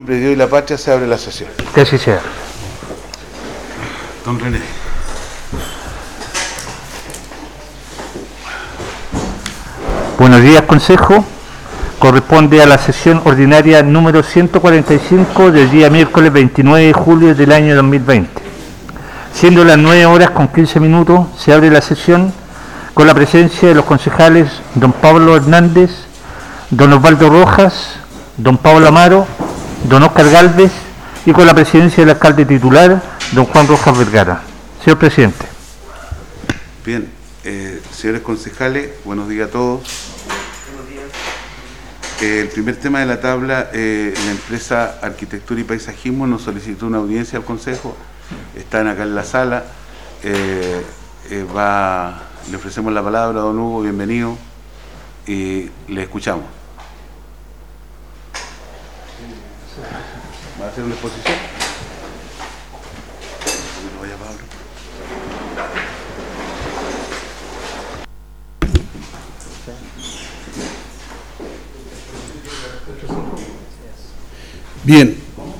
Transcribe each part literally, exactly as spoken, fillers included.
De Dios y la patria, se abre la sesión. Que así sea. Don René. Buenos días, Consejo. Corresponde a la sesión ordinaria número ciento cuarenta y cinco del día miércoles veintinueve de julio del año dos mil veinte. Siendo las nueve horas con quince minutos, se abre la sesión con la presencia de los concejales don Pablo Hernández, don Osvaldo Rojas, don Pablo Amaro, don Óscar Gálvez y con la presidencia del alcalde titular, don Juan Rojas Vergara. Señor presidente. Bien, eh, señores concejales, buenos días a todos. Buenos días. Eh, el primer tema de la tabla, eh, la empresa Arquitectura y Paisajismo nos solicitó una audiencia al Consejo. Están acá en la sala. Eh, eh, va, le ofrecemos la palabra a don Hugo, bienvenido, y le escuchamos. ¿Va a hacer una exposición? No vaya, Pablo. Bien.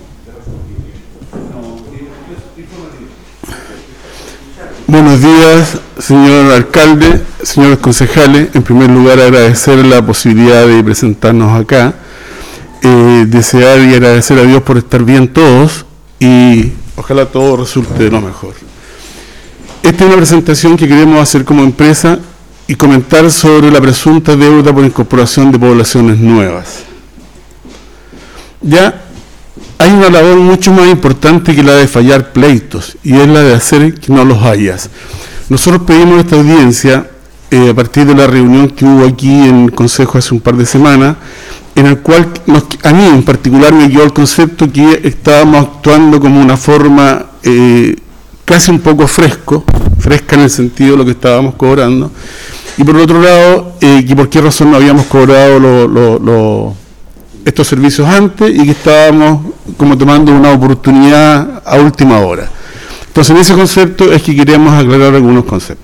Buenos días, señor alcalde, señores concejales. En primer lugar, agradecer la posibilidad de presentarnos acá. Eh, desear y agradecer a Dios por estar bien todos y ojalá todo resulte de lo mejor. Esta es una presentación que queremos hacer como empresa y comentar sobre la presunta deuda por incorporación de poblaciones nuevas. Ya hay una labor mucho más importante que la de fallar pleitos y es la de hacer que no los hayas. Nosotros pedimos esta audiencia eh, a partir de la reunión que hubo aquí en el Consejo hace un par de semanas, en el cual nos, a mí en particular me quedó el concepto que estábamos actuando como una forma eh, casi un poco fresco, fresca en el sentido de lo que estábamos cobrando, y por otro lado, eh, que por qué razón no habíamos cobrado lo, lo, lo, estos servicios antes y que estábamos como tomando una oportunidad a última hora. Entonces, en ese concepto es que queríamos aclarar algunos conceptos.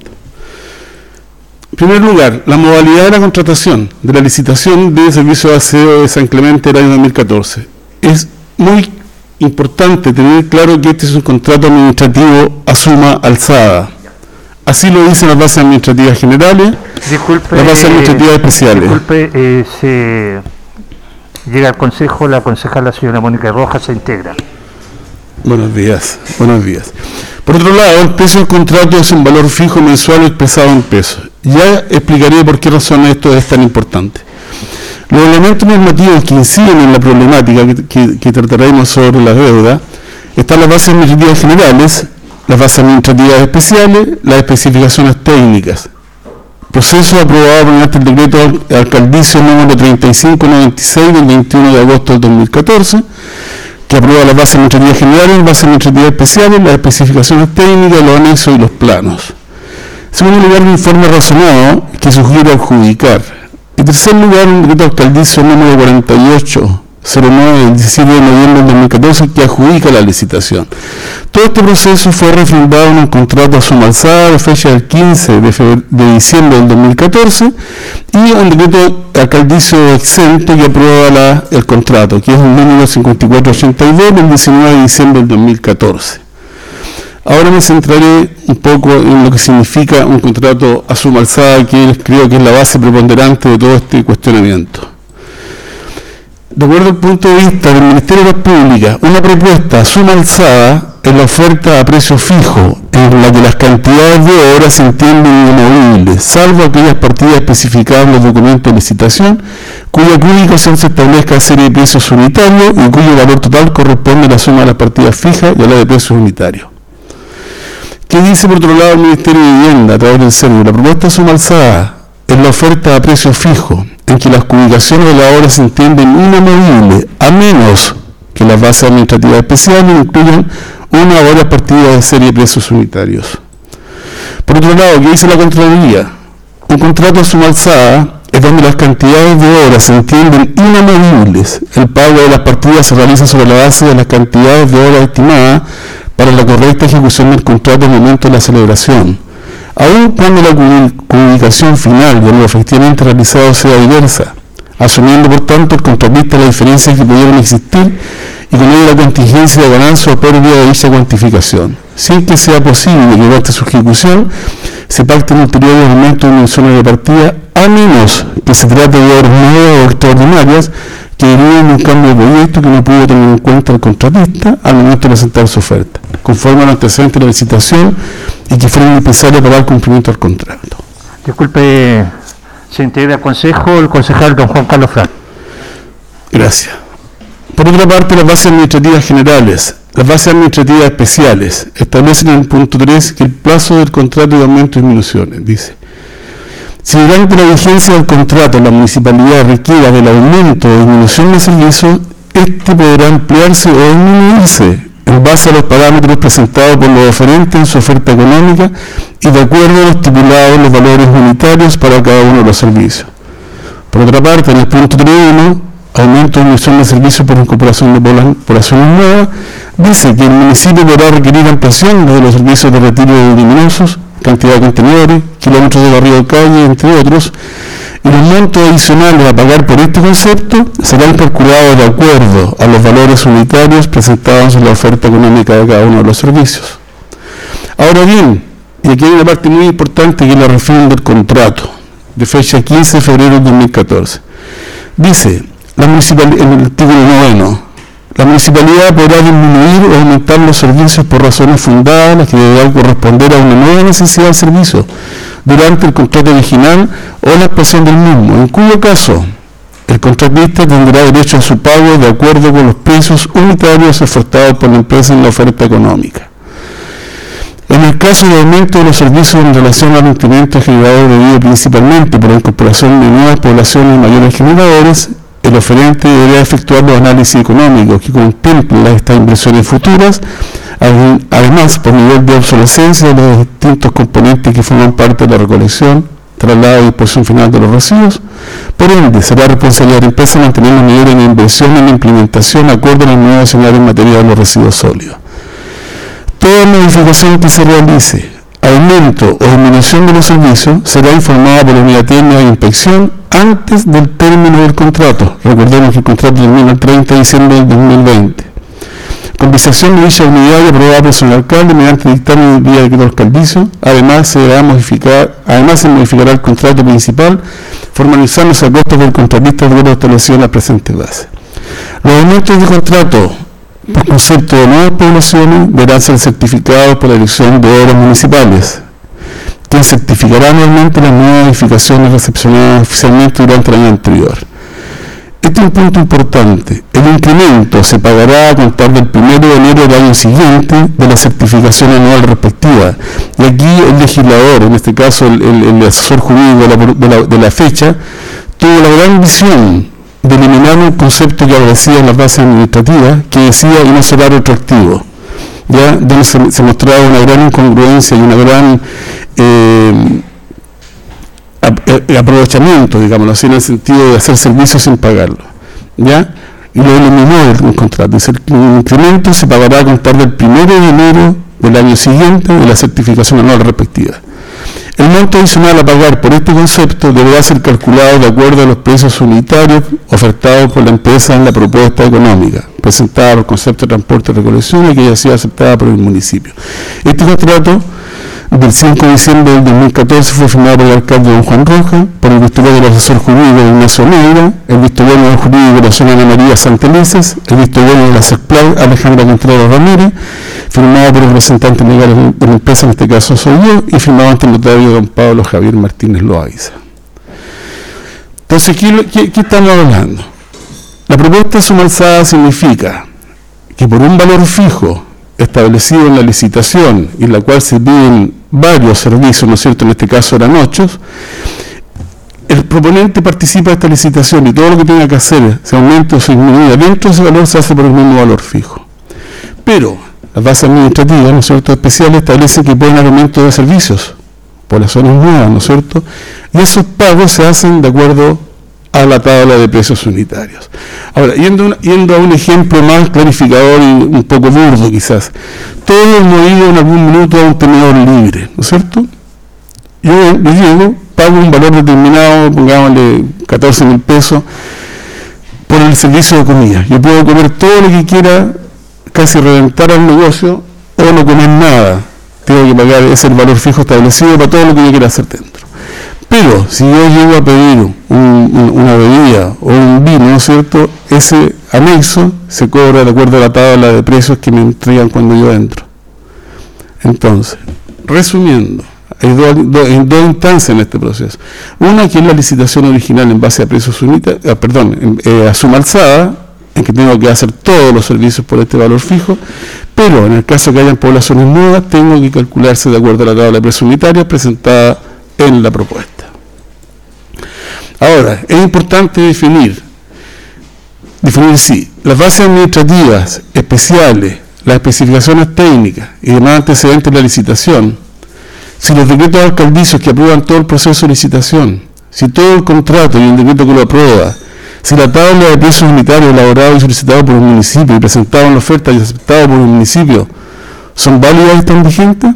En primer lugar, la modalidad de la contratación de la licitación de servicio de aseo de San Clemente del año dos mil catorce. Es muy importante tener claro que este es un contrato administrativo a suma alzada. Así lo dicen las bases administrativas generales, Disculpe, las bases administrativas eh, especiales. Disculpe, eh, se llega al Consejo la concejal, la señora Mónica Rojas, se integra. Buenos días, buenos días. Por otro lado, el precio del contrato es un valor fijo mensual expresado en pesos. Ya explicaré por qué razón esto es tan importante. Los elementos normativos que inciden en la problemática que, que, que trataremos sobre la deuda están las bases administrativas generales, las bases administrativas especiales, las especificaciones técnicas. Proceso aprobado mediante el decreto alcaldicio número treinta y cinco noventa y seis del veintiuno de agosto del dos mil catorce, que aprueba las bases administrativas generales, las bases administrativas especiales, las especificaciones técnicas, los anexos y los planos. En segundo lugar, un informe razonado que sugiere adjudicar. En tercer lugar, un decreto alcaldicio número cuarenta y ocho cero nueve del diecisiete de noviembre del dos mil catorce que adjudica la licitación. Todo este proceso fue refrendado en un contrato a suma alzada de fecha del quince de diciembre del dos mil catorce y un decreto alcaldicio exento que aprueba la, el contrato, que es el número cincuenta y cuatro ochenta y dos del diecinueve de diciembre del dos mil catorce. Ahora me centraré un poco en lo que significa un contrato a suma alzada, que creo que es la base preponderante de todo este cuestionamiento. De acuerdo al punto de vista del Ministerio de Obras Públicas, una propuesta a suma alzada es la oferta a precio fijo, en la que las cantidades de obras se entienden inamovibles, salvo aquellas partidas especificadas en los documentos de licitación, cuya adjudicación se establezca a serie de precios unitarios y cuyo valor total corresponde a la suma de las partidas fijas y a la de precios unitarios. ¿Qué dice por otro lado el Ministerio de Vivienda a través del C E R U? La propuesta a suma alzada es la oferta a precio fijo, en que las adjudicaciones de la obra se entienden inamovibles, a menos que las bases administrativas especiales incluyan una o varias partidas de serie de precios unitarios. Por otro lado, ¿qué dice la Contraloría? Un contrato a suma alzada es donde las cantidades de obras se entienden inamovibles. El pago de las partidas se realiza sobre la base de las cantidades de obras estimadas para la correcta ejecución del contrato en el momento de la celebración, aun cuando la comunicación final de lo efectivamente realizado sea diversa, asumiendo por tanto el contratista las diferencias que pudieran existir y con ello la contingencia de ganancia o pérdida de dicha cuantificación, sin que sea posible que durante su ejecución se pacte en un periodo de aumento de dimensiones de partida, a menos que se trate de obras nuevas o extraordinarias que deriven de un cambio de proyecto que no pudo tener en cuenta el contratista al momento de presentar su oferta, conforme al antecedente de la licitación y que fueron necesarios para el cumplimiento del contrato. Disculpe, se integra al Consejo el concejal don Juan Carlos Fran. Gracias. Por otra parte, las bases administrativas generales, las bases administrativas especiales, establecen en el punto tres que el plazo del contrato de aumento y disminuciones, dice, si durante la vigencia del contrato la municipalidad requiera del aumento o disminución de servicios, este podrá ampliarse o disminuirse en base a los parámetros presentados por los oferentes en su oferta económica y de acuerdo a lo estipulado en los valores unitarios para cada uno de los servicios. Por otra parte, en el punto tres punto uno, aumento o disminución de servicios por incorporación de poblaciones nuevas, dice que el municipio podrá requerir ampliación de los servicios de retiro de luminosos, cantidad de contenedores, kilómetros de barrio de calle, entre otros, y los montos adicionales a pagar por este concepto serán calculados de acuerdo a los valores unitarios presentados en la oferta económica de cada uno de los servicios. Ahora bien, y aquí hay una parte muy importante que es la refiere del contrato, de fecha quince de febrero de dos mil catorce. Dice, la municipalidad, en el artículo noveno, la municipalidad podrá disminuir o aumentar los servicios por razones fundadas, las que deberán corresponder a una nueva necesidad del servicio durante el contrato original o la expresión del mismo, en cuyo caso el contratista tendrá derecho a su pago de acuerdo con los precios unitarios ofertados por la empresa en la oferta económica. En el caso de aumento de los servicios en relación al incremento generador debido principalmente por la incorporación de nuevas poblaciones y mayores generadores, el oferente deberá efectuar los análisis económicos que contemplen estas inversiones futuras, además por nivel de obsolescencia de los distintos componentes que forman parte de la recolección, traslado y disposición final de los residuos. Por ende, será responsabilidad de la empresa mantener los niveles de inversión en la implementación acorde a los nuevos escenarios en materia de los residuos sólidos. Toda modificación que se realice, aumento o disminución de los servicios, será informada por la unidad técnica de inspección antes del término del contrato. Recordemos que el contrato termina el treinta de diciembre del dos mil veinte. Con visación de dicha unidad y aprobada por el alcalde mediante dictamen del día decreto alcaldicio, además se deberá modificar, además se modificará el contrato principal, formalizándose a costos del contratista de acuerdo establecido en la presente base. Los aumentos de contrato por concepto de nuevas poblaciones deberán ser certificados por la Dirección de Obras Municipales, quien certificará anualmente las nuevas edificaciones recepcionadas oficialmente durante el año anterior. Este es un punto importante. El incremento se pagará a contar del primero de enero del año siguiente de la certificación anual respectiva. Y aquí el legislador, en este caso el, el, el asesor jurídico de la, de, la, de la fecha, tuvo la gran visión de eliminar un concepto que aparecía en las bases administrativas que decía y no será retroactivo, ya donde se, se mostraba una gran incongruencia y una gran eh, aprovechamiento, digámoslo así, en el sentido de hacer servicios sin pagarlo, ya, y lo eliminó del contrato. Dice, el incremento se pagará a contar del primero de enero del año siguiente de la certificación anual respectiva. El monto adicional a pagar por este concepto deberá ser calculado de acuerdo a los precios unitarios ofertados por la empresa en la propuesta económica, presentada por el concepto de transporte y recolección y que haya sido aceptada por el municipio. Este contrato del cinco de diciembre del dos mil catorce fue firmado por el alcalde don Juan Roja, por el visto bueno del asesor jurídico de Ignacio Negra, el visto bueno del jurídico de la zona Ana María Santelices, el visto bueno de la CESPLAN Alejandra Contreras Ramírez, firmado por el representante legal de la empresa, en este caso soy yo, y firmado ante el notario don Pablo Javier Martínez Loaiza. Entonces, ¿qué, qué, qué estamos hablando? La propuesta de suma alzada significa que por un valor fijo establecido en la licitación y en la cual se piden varios servicios, ¿no es cierto?, en este caso eran ocho, el proponente participa de esta licitación y todo lo que tenga que hacer, se aumenta o se disminuye dentro de ese valor, se hace por el mismo valor fijo. Pero las bases administrativas, ¿no es cierto?, especiales establecen que pueden haber aumentos de servicios, poblaciones nuevas, ¿no es cierto?, y esos pagos se hacen de acuerdo a la tabla de precios unitarios. Ahora, yendo, yendo a un ejemplo más clarificador y un poco burdo quizás, todos hemos ido en algún minuto a un tenedor libre, ¿no es cierto? Yo, yo llego, pago un valor determinado, pongámosle catorce mil pesos, por el servicio de comida. Yo puedo comer todo lo que quiera, casi reventar al negocio, o no comer nada. Tengo que pagar, ese es el valor fijo establecido para todo lo que yo quiera hacer dentro. Pero si yo llego a pedir un, un, una bebida o un vino, ¿no es cierto?, ese anexo se cobra de acuerdo a la tabla de precios que me entregan cuando yo entro. Entonces, resumiendo, hay dos, dos, en dos instancias en este proceso. Una que es la licitación original en base a precios unitarios, eh, perdón, en, eh, a suma alzada, en que tengo que hacer todos los servicios por este valor fijo, pero en el caso que hayan poblaciones nuevas, tengo que calcularse de acuerdo a la tabla de precios unitarios presentada en la propuesta. Ahora, es importante definir, definir sí, las bases administrativas especiales, las especificaciones técnicas y demás antecedentes de la licitación, si los decretos alcaldicios que aprueban todo el proceso de licitación, si todo el contrato y el decreto que lo aprueba, si la tabla de precios unitarios elaborada y solicitada por el municipio y presentada en la oferta y aceptada por el municipio, ¿son válidas y están vigentes?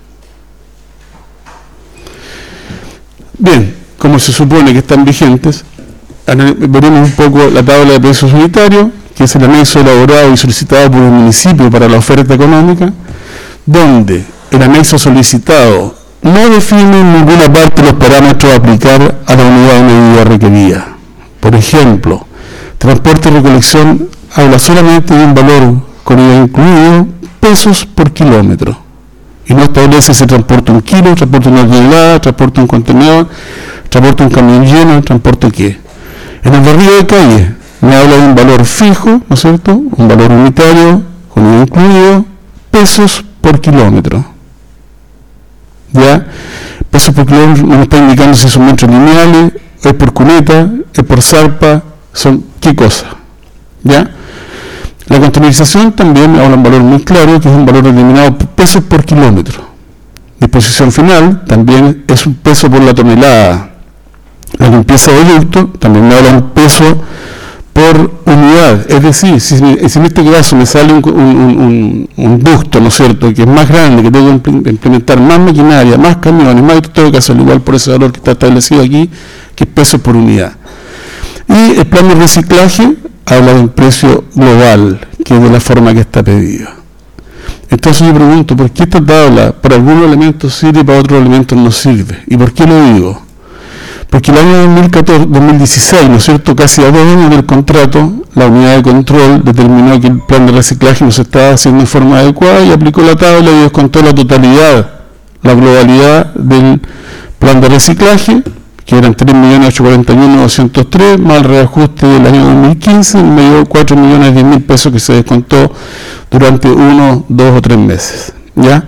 Bien, como se supone que están vigentes, veremos un poco la tabla de precios unitarios, que es el anexo elaborado y solicitado por el municipio para la oferta económica, donde el anexo solicitado no define en ninguna parte los parámetros a aplicar a la unidad de medida requerida. Por ejemplo, transporte y recolección habla solamente de un valor con I V A incluido, pesos por kilómetro, y no establece si transporta un kilo, transporta una tonelada, transporta un contenedor, transporta un camión lleno, transporta qué. En el barrio de calle me habla de un valor fijo, ¿no es cierto?, un valor unitario con I V A incluido, pesos por kilómetro. ¿Ya? Pesos por kilómetro no me está indicando si son metros lineales, es por cuneta, es por zarpa, son qué cosa. ¿Ya? La containerización también habla un valor muy claro, que es un valor determinado por pesos por kilómetro. Disposición final también es un peso por la tonelada. La limpieza de ducto también me habla un peso por unidad, es decir, si, si en este caso me sale un, un, un, un ducto, ¿no es cierto?, que es más grande, que tengo que implementar más maquinaria, más camiones, más, tengo que hacerlo igual por ese valor que está establecido aquí, que es peso por unidad. Y el plan de reciclaje habla de un precio global, que es de la forma que está pedido. Entonces yo pregunto, ¿por qué esta tabla para algunos elementos sirve y para otros elementos no sirve? ¿Y por qué lo digo? Porque el año dos mil catorce, dos mil dieciséis, ¿no es cierto?, casi a dos años del contrato, la unidad de control determinó que el plan de reciclaje no se estaba haciendo en forma adecuada y aplicó la tabla y descontó la totalidad, la globalidad del plan de reciclaje, que eran tres millones ochocientos cuarenta y uno mil doscientos tres, más el reajuste del año dos mil quince, me dio cuatro millones diez mil pesos que se descontó durante uno, dos o tres meses. ¿Ya?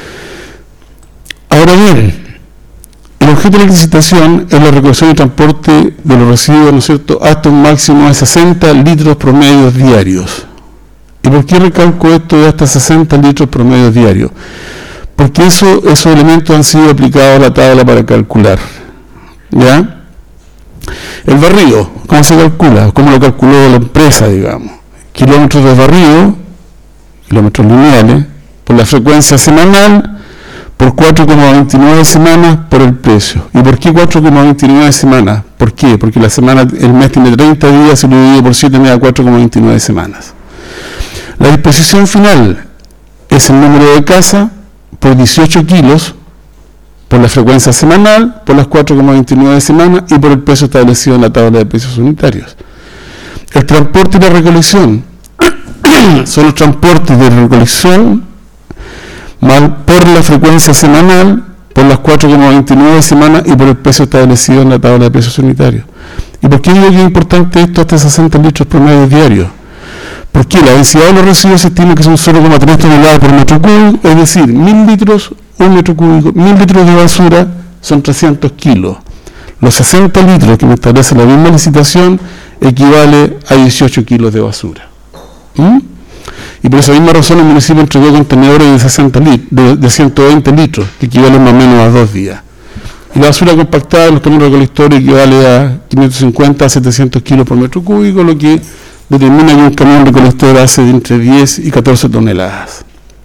Ahora bien, el objeto de la licitación es la recolección y transporte de los residuos, ¿no es cierto?, hasta un máximo de sesenta litros promedios diarios. ¿Y por qué recalco esto de hasta sesenta litros promedios diarios? Porque eso, esos elementos han sido aplicados a la tabla para calcular. ¿Ya? El barrido, ¿cómo se calcula? ¿Cómo lo calculó la empresa, digamos? Kilómetros de barrido, kilómetros lineales, por la frecuencia semanal, por cuatro coma veintinueve semanas por el precio. ¿Y por qué cuatro coma veintinueve semanas? ¿Por qué? Porque la semana, el mes tiene treinta días, se lo divide por siete, me da cuatro coma veintinueve semanas. La disposición final es el número de casa por dieciocho kilos, por la frecuencia semanal, por las cuatro coma veintinueve semanas y por el precio establecido en la tabla de precios unitarios. El transporte y la recolección son los transportes de recolección mal por la frecuencia semanal, por las cuatro coma veintinueve semanas y por el precio establecido en la tabla de precios unitarios. ¿Y por qué digo que es importante esto hasta sesenta litros promedios diarios? Porque la densidad de los residuos se estima que son cero coma tres toneladas por metro cúbico, es decir, mil litros, un metro cúbico, mil litros de basura son trescientos kilos. Los sesenta litros que me establece la misma licitación equivale a dieciocho kilos de basura. ¿Mm? Y por esa misma razón el municipio entregó contenedores de, sesenta lit- de, de ciento veinte litros, que equivalen más o menos a dos días. Y la basura compactada en los camiones recolectores equivale a quinientos cincuenta a setecientos kilos por metro cúbico, lo que determina que un camión recolector hace de entre diez y catorce toneladas.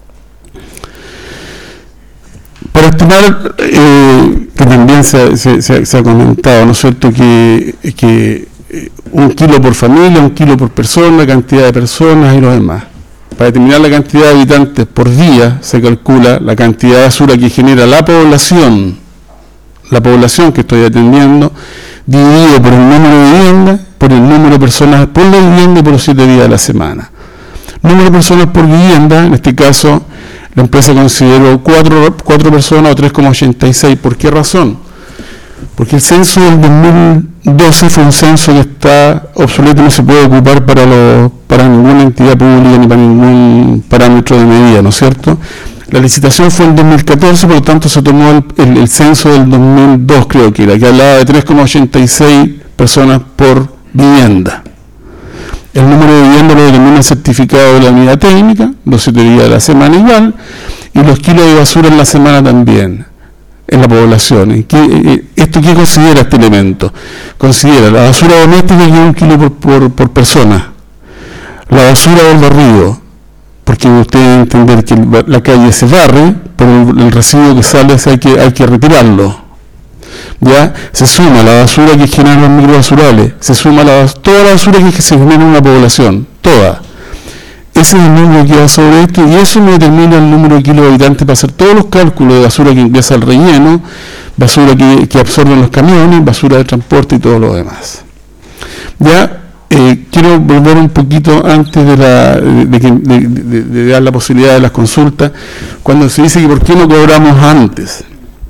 Para estimar, eh, que también se, se, se, se ha comentado, ¿no es cierto?, que, que eh, un kilo por familia, un kilo por persona, cantidad de personas y lo demás. Para determinar la cantidad de habitantes por día se calcula la cantidad de basura que genera la población, la población que estoy atendiendo, dividido por el número de viviendas, por el número de personas por la vivienda y por los siete días de la semana. Número de personas por vivienda, en este caso la empresa consideró cuatro, cuatro personas o tres coma ochenta y seis. ¿Por qué razón? Porque el censo del dos mil doce fue un censo que está obsoleto y no se puede ocupar para, los, para ninguna entidad pública ni para ningún parámetro de medida, ¿no es cierto? La licitación fue en dos mil catorce, por lo tanto se tomó el, el, el censo del dos mil dos, creo que era, que hablaba de tres coma ochenta y seis personas por vivienda. El número de viviendas lo determina el certificado de la unidad técnica, los siete días de la semana igual, y los kilos de basura en la semana también, en la población. ¿Qué, ¿Esto qué considera este elemento? Considera la basura doméstica que es un kilo por, por, por persona, la basura del barrido, porque usted debe entender que la calle se barre, pero el, el residuo que sale hay que, hay que retirarlo. Ya se suma la basura que generan los microbasurales, se suma la, toda la basura que se genera en una población, toda. Ese es el número que va sobre esto y eso me determina el número de kilos de habitantes para hacer todos los cálculos de basura que ingresa al relleno, basura que, que absorben los camiones, basura de transporte y todo lo demás. Ya eh, quiero volver un poquito antes de, la, de, de, de, de, de dar la posibilidad de las consultas, cuando se dice que por qué no cobramos antes.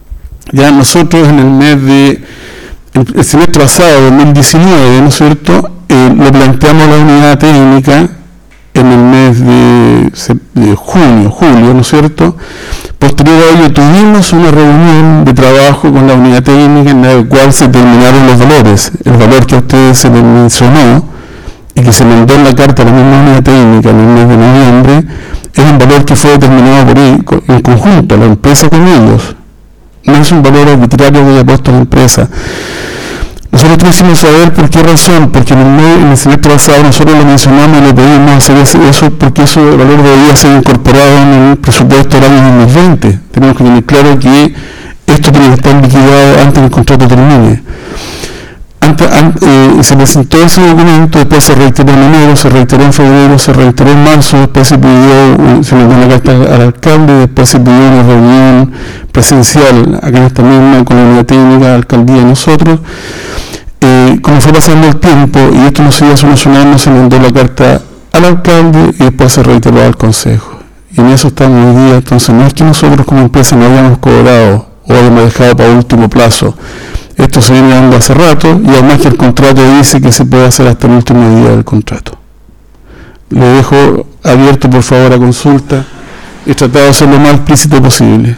Ya nosotros en el mes de, el semestre pasado, dos mil diecinueve, ¿no es cierto?, eh, lo planteamos a la unidad técnica en el mes de, de junio, julio, ¿no es cierto? Posterior a ello tuvimos una reunión de trabajo con la unidad técnica en la cual se determinaron los valores. El valor que a ustedes se les mencionó y que se mandó en la carta a la misma unidad técnica en el mes de noviembre, es un valor que fue determinado por ellos, en conjunto, la empresa con ellos. No es un valor arbitrario que haya puesto la empresa. Nosotros quisimos saber por qué razón, porque en el, mes, en el semestre pasado nosotros lo mencionamos y le pedimos hacer eso, porque ese valor debería ser incorporado en el presupuesto del año dos mil veinte. Tenemos que tener claro que esto tiene que estar liquidado antes que el contrato termine. Antes, antes, eh, se presentó ese documento, después se reiteró en enero, se reiteró en febrero, se reiteró en marzo, después se pidió, se le dio una carta al alcalde, después se pidió una reunión presencial acá en esta misma con la unidad técnica, la alcaldía y nosotros. Eh, como fue pasando el tiempo y esto no se iba solucionando, se mandó la carta al alcalde y después se reiteró al consejo. Y en eso estamos hoy día. Entonces no es que nosotros como empresa no hayamos cobrado o hayamos dejado para último plazo. Esto se viene dando hace rato y además que el contrato dice que se puede hacer hasta el último día del contrato. Le dejo abierto por favor a consulta. He tratado de ser lo más explícito posible.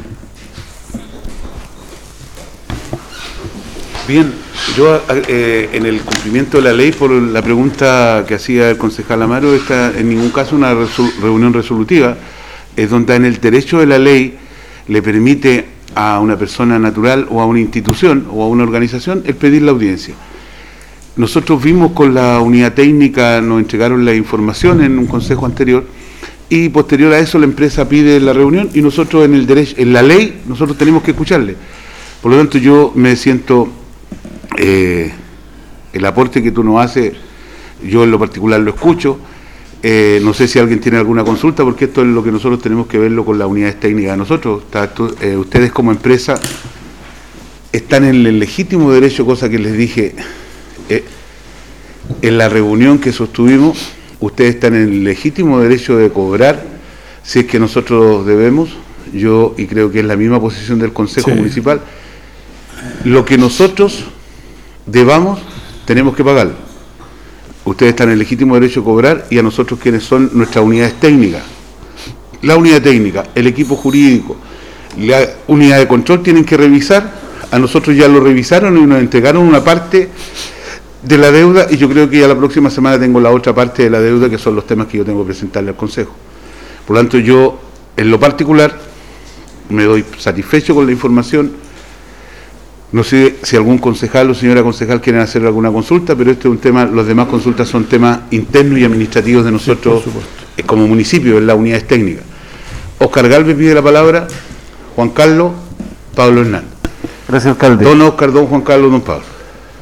Bien, yo eh, en el cumplimiento de la ley, por la pregunta que hacía el concejal Amaro, esta en ningún caso una resol- reunión resolutiva, es donde en el derecho de la ley le permite a una persona natural o a una institución o a una organización el pedir la audiencia. Nosotros vimos con la unidad técnica, nos entregaron la información en un consejo anterior y posterior a eso la empresa pide la reunión y nosotros en el derecho, en la ley, nosotros tenemos que escucharle. Por lo tanto yo me siento, eh, el aporte que tú nos haces, yo en lo particular lo escucho. Eh, no sé si alguien tiene alguna consulta, porque esto es lo que nosotros tenemos que verlo con las unidades técnicas de nosotros. Está, eh, ustedes como empresa están en el legítimo derecho, cosa que les dije eh, en la reunión que sostuvimos, ustedes están en el legítimo derecho de cobrar, si es que nosotros debemos, yo, y creo que es la misma posición del Consejo sí. Municipal, lo que nosotros debamos, tenemos que pagarlo. Ustedes están en el legítimo derecho de cobrar y a nosotros quienes son nuestras unidades técnicas. La unidad técnica, el equipo jurídico, la unidad de control tienen que revisar, a nosotros ya lo revisaron y nos entregaron una parte de la deuda y yo creo que ya la próxima semana tengo la otra parte de la deuda que son los temas que yo tengo que presentarle al Consejo. Por lo tanto yo, en lo particular, me doy satisfecho con la información. No sé si algún concejal o señora concejal quieren hacer alguna consulta, pero este es un tema, los demás consultas son temas internos y administrativos de nosotros sí, como municipio, en las unidades técnicas. Oscar Galvez pide la palabra, Juan Carlos, Pablo Hernández. Gracias, alcalde. Don Oscar, don Juan Carlos, don Pablo.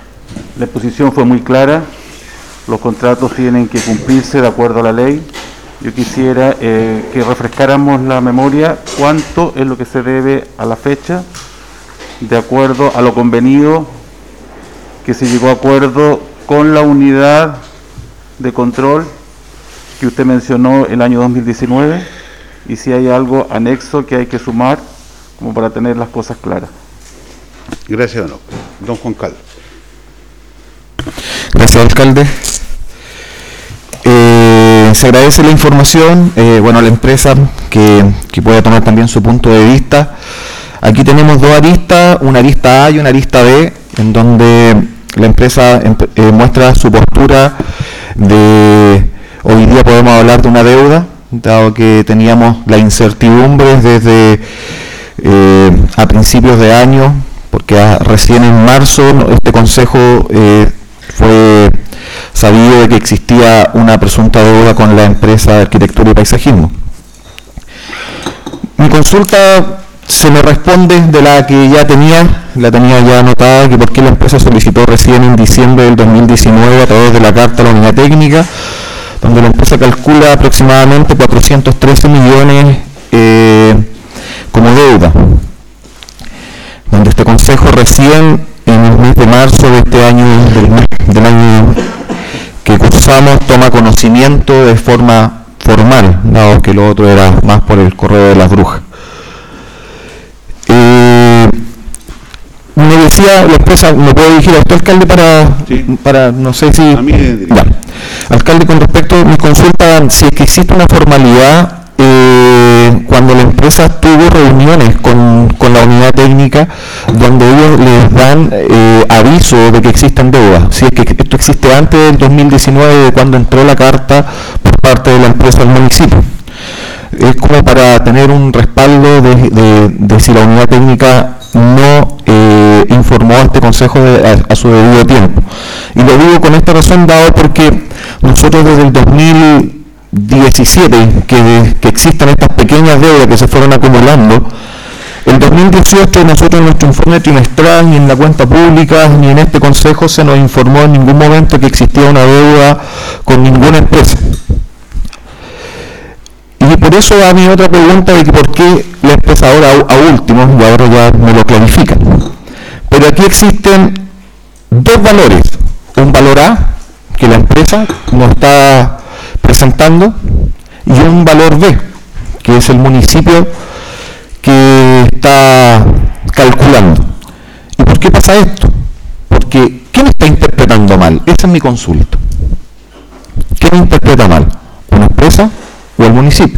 La exposición fue muy clara, los contratos tienen que cumplirse de acuerdo a la ley. Yo quisiera eh, que refrescáramos la memoria cuánto es lo que se debe a la fecha, de acuerdo a lo convenido, que se llegó a acuerdo con la unidad de control que usted mencionó el año dos mil diecinueve, y si hay algo anexo que hay que sumar como para tener las cosas claras. Gracias, don, don Juan Carlos. Gracias, alcalde. Eh, se agradece la información, eh, bueno, a la empresa que, que pueda tomar también su punto de vista. Aquí tenemos dos aristas, una arista A y una arista B, en donde la empresa eh, muestra su postura de, hoy día podemos hablar de una deuda, dado que teníamos la incertidumbre desde eh, a principios de año, porque a, recién en marzo este consejo eh, fue sabido de que existía una presunta deuda con la empresa de arquitectura y paisajismo. Mi consulta se me responde de la que ya tenía, la tenía ya anotada, que por qué la empresa solicitó recién en diciembre del dos mil diecinueve a través de la carta a la unidad técnica, donde la empresa calcula aproximadamente cuatrocientos trece millones eh, como deuda, donde este consejo recién en el mes de marzo de este año, del, del año que cursamos, toma conocimiento de forma formal, dado que lo otro era más por el correo de las brujas. Eh, me decía la empresa, ¿me puedo dirigir a usted, alcalde, para, sí. para no sé si... A mí ya. Alcalde, con respecto a mi consulta, si es que existe una formalidad, eh, cuando la empresa tuvo reuniones con, con la unidad técnica, donde ellos les dan eh, aviso de que existen deudas, si es que esto existe antes del dos mil diecinueve, de cuando entró la carta por parte de la empresa al municipio. Es como para tener un respaldo de, de, de si la unidad técnica no eh, informó a este consejo de, a, a su debido tiempo. Y lo digo con esta razón, dado porque nosotros desde el dos mil diecisiete, que, que existen estas pequeñas deudas que se fueron acumulando, el dos mil dieciocho nosotros en nuestro informe trimestral, ni en la cuenta pública, ni en este consejo se nos informó en ningún momento que existía una deuda con ninguna empresa. Y por eso a mí otra pregunta de que por qué la empresa ahora a, a último, y ahora ya me lo clarifican. Pero aquí existen dos valores, un valor A, que la empresa nos está presentando, y un valor B, que es el municipio que está calculando. ¿Y por qué pasa esto? Porque, ¿quién está interpretando mal? Esa es mi consulta. ¿Quién interpreta mal? ¿Una empresa o el municipio?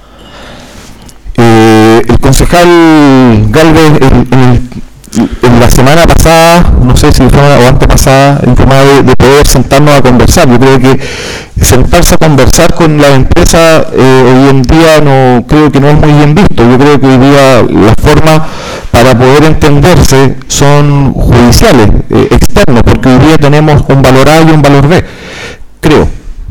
Eh, el concejal Galvez en, en, en la semana pasada, no sé si fue o antepasada, informaba de, de poder sentarnos a conversar. Yo creo que sentarse a conversar con la empresa eh, hoy en día no creo que no es muy bien visto. Yo creo que hoy día las formas para poder entenderse son judiciales, eh, externos, porque hoy día tenemos un valor A y un valor B, creo.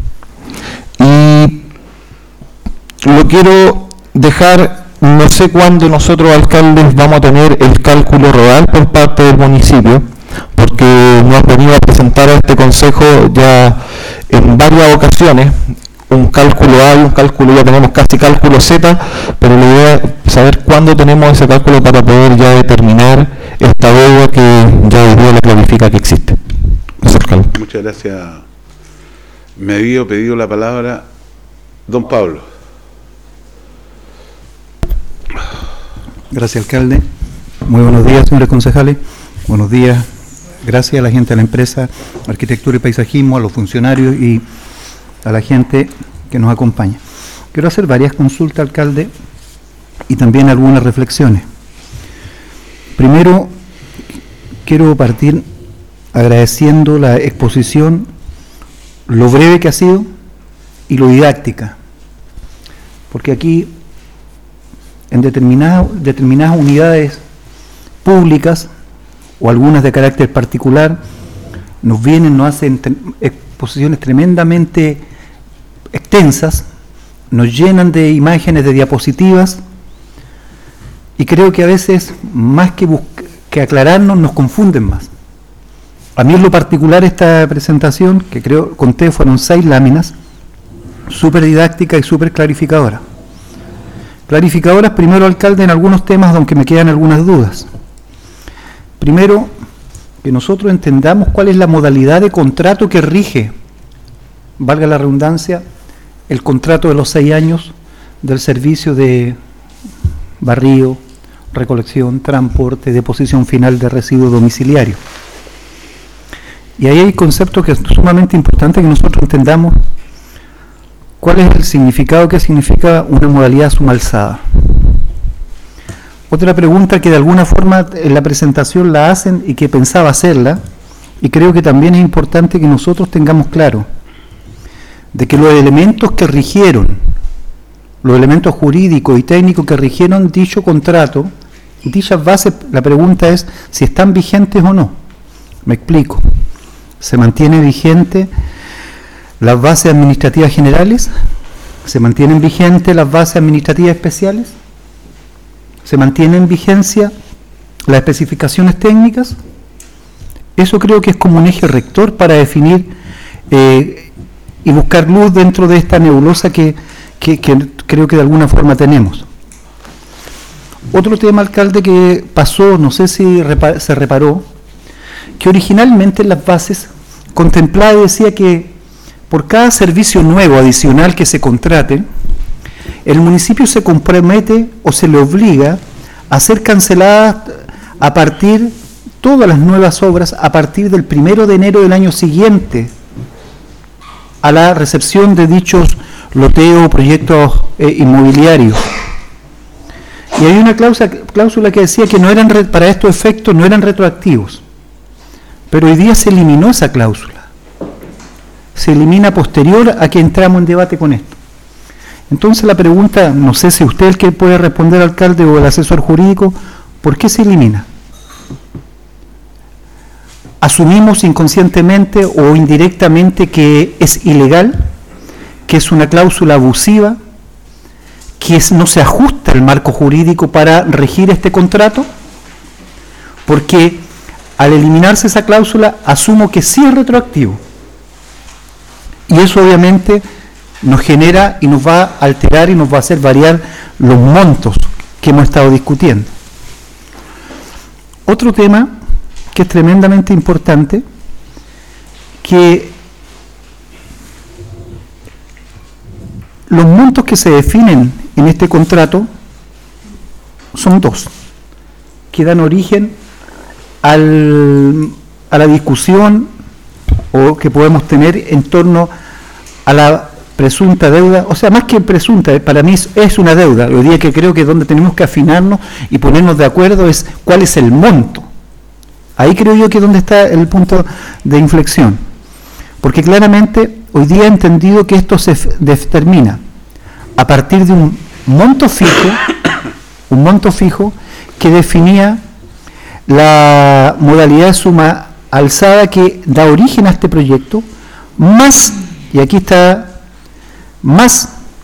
Y lo quiero dejar, no sé cuándo nosotros alcaldes vamos a tener el cálculo real por parte del municipio, porque nos han venido a presentar a este consejo ya en varias ocasiones un cálculo A y un cálculo, ya tenemos casi cálculo Z, pero la idea es saber cuándo tenemos ese cálculo para poder ya determinar esta deuda que ya hoy día la clarifica que existe. Muchas gracias. Me había pedido la palabra don Pablo. Gracias, alcalde. Muy buenos días, señores concejales. Buenos días. Gracias a la gente de la empresa Arquitectura y Paisajismo, a los funcionarios y a la gente que nos acompaña. Quiero hacer varias consultas, alcalde, y también algunas reflexiones. Primero, quiero partir agradeciendo la exposición, lo breve que ha sido y lo didáctica, porque aquí en determinadas, determinadas unidades públicas o algunas de carácter particular nos vienen, nos hacen exposiciones tremendamente extensas, nos llenan de imágenes, de diapositivas, y creo que a veces más que, que aclararnos nos confunden más. A mí en lo particular esta presentación, que creo conté fueron seis láminas, súper didáctica y súper clarificadora. Clarificadoras, primero, alcalde, en algunos temas, aunque me quedan algunas dudas. Primero, que nosotros entendamos cuál es la modalidad de contrato que rige, valga la redundancia, el contrato de los seis años del servicio de barrido, recolección, transporte, deposición final de residuos domiciliarios. Y ahí hay conceptos que es sumamente importante que nosotros entendamos cuál es el significado que significa una modalidad suma alzada. Otra pregunta que de alguna forma en la presentación la hacen y que pensaba hacerla, y creo que también es importante que nosotros tengamos claro de que los elementos que rigieron, los elementos jurídicos y técnicos que rigieron dicho contrato, dichas bases, la pregunta es si están vigentes o no. Me explico. ¿Se mantiene vigente las bases administrativas generales? ¿Se mantienen vigentes las bases administrativas especiales? ¿Se mantienen en vigencia las especificaciones técnicas? Eso creo que es como un eje rector para definir eh, y buscar luz dentro de esta nebulosa que, que, que creo que de alguna forma tenemos. Otro tema, alcalde, que pasó, no sé si repa- se reparó, que originalmente en las bases contemplaba y decía que por cada servicio nuevo adicional que se contrate, el municipio se compromete o se le obliga a ser canceladas a partir, todas las nuevas obras, a partir del primero de enero del año siguiente a la recepción de dichos loteos o proyectos eh, inmobiliarios. Y hay una cláusula, cláusula que decía que no eran re, para estos efectos no eran retroactivos. Pero hoy día se eliminó esa cláusula. Se elimina posterior a que entramos en debate con esto. Entonces la pregunta, no sé si usted es el que puede responder, alcalde, o el asesor jurídico, ¿por qué se elimina? ¿Asumimos inconscientemente o indirectamente que es ilegal, que es una cláusula abusiva, que es, no se ajusta el marco jurídico para regir este contrato? Porque al eliminarse esa cláusula, asumo que sí es retroactivo. Y eso obviamente nos genera y nos va a alterar y nos va a hacer variar los montos que hemos estado discutiendo. Otro tema que es tremendamente importante, que los montos que se definen en este contrato son dos, que dan origen al, a la discusión o que podemos tener en torno a la presunta deuda, o sea, más que presunta, para mí es, es una deuda. Hoy día que creo que donde tenemos que afinarnos y ponernos de acuerdo es cuál es el monto. Ahí creo yo que es donde está el punto de inflexión. Porque claramente hoy día he entendido que esto se determina a partir de un monto fijo, un monto fijo que definía la modalidad de suma alzada que da origen a este proyecto, más, y aquí está, más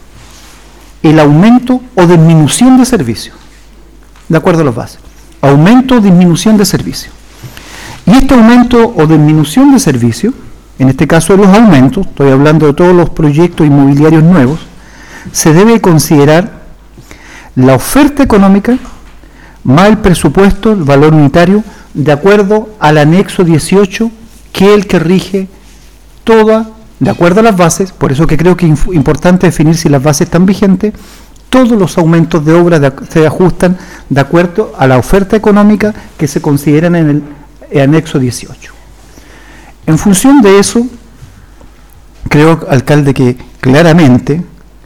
el aumento o disminución de servicio, de acuerdo a las bases. Aumento o disminución de servicio. Y este aumento o disminución de servicio, en este caso de los aumentos, estoy hablando de todos los proyectos inmobiliarios nuevos, se debe considerar la oferta económica más el presupuesto, el valor unitario, de acuerdo al anexo dieciocho, que es el que rige toda, de acuerdo a las bases, por eso que creo que es importante definir si las bases están vigentes, todos los aumentos de obra de, se ajustan de acuerdo a la oferta económica que se consideran en el, el anexo dieciocho. En función de eso, creo, alcalde, que claramente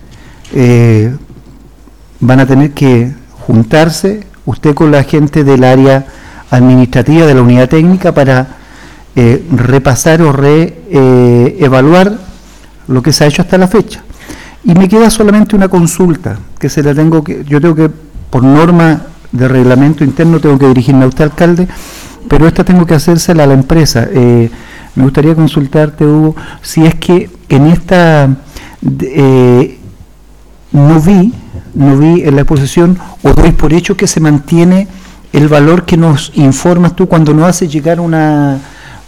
eh, van a tener que juntarse usted con la gente del área administrativa de la unidad técnica para eh, repasar o reevaluar eh, lo que se ha hecho hasta la fecha. Y me queda solamente una consulta que se la tengo que, yo tengo que, por norma de reglamento interno, tengo que dirigirme a usted, alcalde, pero esta tengo que hacérsela a la empresa. Eh, me gustaría consultarte, Hugo, si es que en esta eh, no vi, no vi en la exposición, o doy por hecho que se mantiene el valor que nos informas tú cuando nos hace llegar una,